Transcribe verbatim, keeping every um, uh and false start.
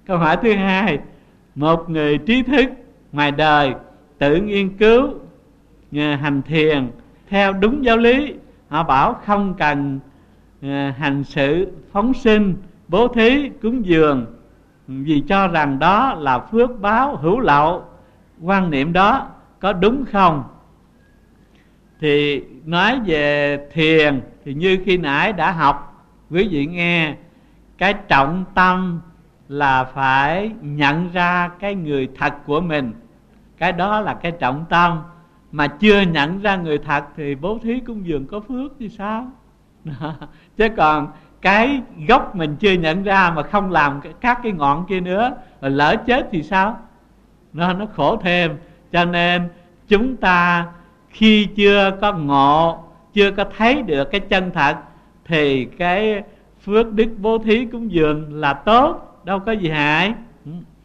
Câu hỏi thứ hai, một người trí thức ngoài đời tự nghiên cứu hành thiền theo đúng giáo lý, họ bảo không cần hành sự phóng sinh, bố thí, cúng dường, vì cho rằng đó là phước báo hữu lậu. Quan niệm đó có đúng không? Thì nói về thiền thì như khi nãy đã học, quý vị nghe, cái trọng tâm là phải nhận ra cái người thật của mình. Cái đó là cái trọng tâm. Mà chưa nhận ra người thật thì bố thí cúng dường có phước thì sao? Chứ còn cái gốc mình chưa nhận ra mà không làm các cái ngọn kia nữa, rồi lỡ chết thì sao? Nó, nó khổ thêm. Cho nên chúng ta khi chưa có ngộ, chưa có thấy được cái chân thật, thì cái phước đức bố thí cúng dường là tốt, đâu có gì hại.